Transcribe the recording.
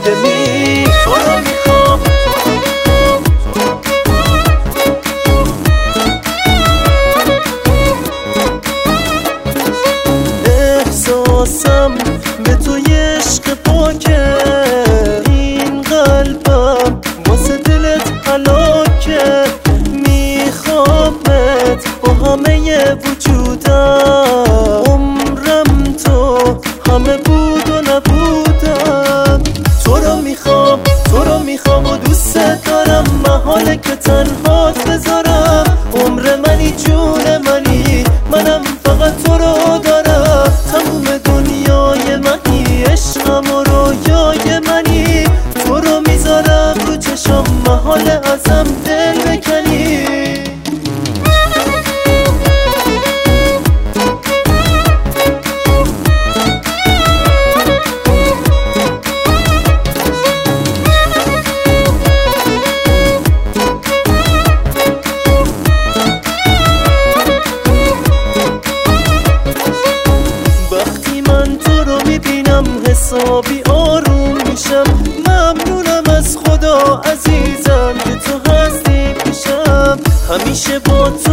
قدمی تو رو میخوام. احساسم به توی عشق پاکه، این قلبم واسه دلت هلاکه. میخوامت با همه وجودم، عمرم تو همه بود و نبودم. تو رو میخوام، تو رو میخوام و دوست دارم، محاله که تنهات بذارم. عمر منی، جون منی، منم فقط تو رو دارم. تموم دنیای منی، عشقم و رویای منی. تو رو میذارم رو چشم، محاله ازم دل بکنی. حسابی آروم میشم، ممنونم از خدا عزیزم که تو هستی پیشم. همیشه با